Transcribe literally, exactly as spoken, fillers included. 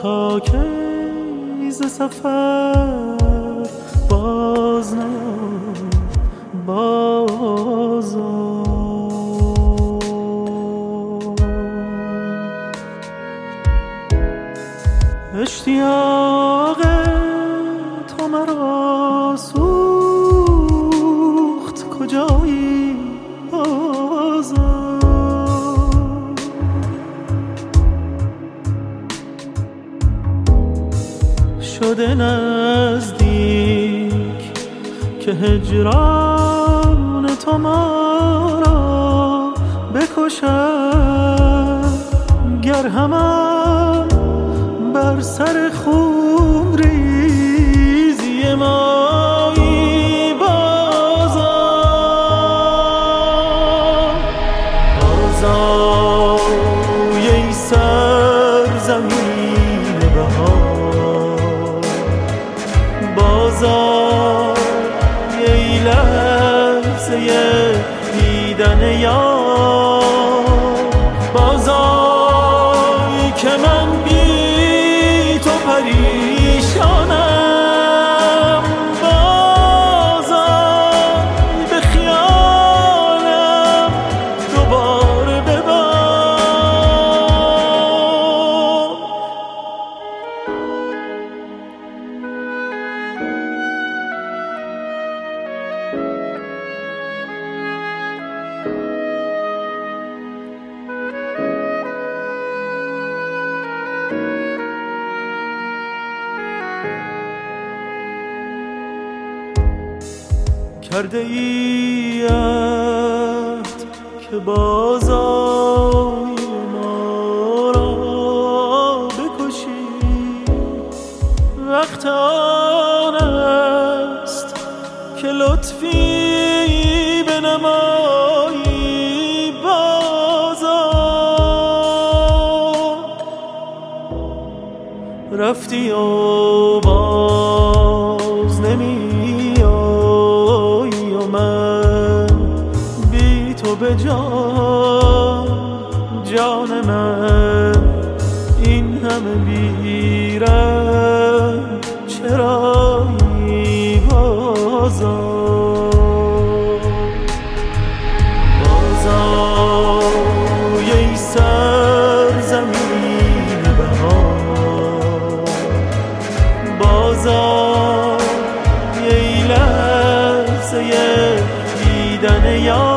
تا کی ز سفر باز نیام باز اشتیاق تو مرا سوخت کجایی باز شده نزدیک که هجران تو ما را بکشد گر همان بر سر خون ریزی مایی بازا بازای ای سرزمین بهار بازای ای لحظه دیدن یار بازای که من پریشانم بازم به خیالم دوباره ببار کرده ای عهد که بازای ما را بکشی وقت آن است که لطفی بنمایی بازا رفتی و باز نمی به جان جان من این همه بیرم چرایی بازا بازای ای سرزمین بهار بازای ای لحظه دیدن یار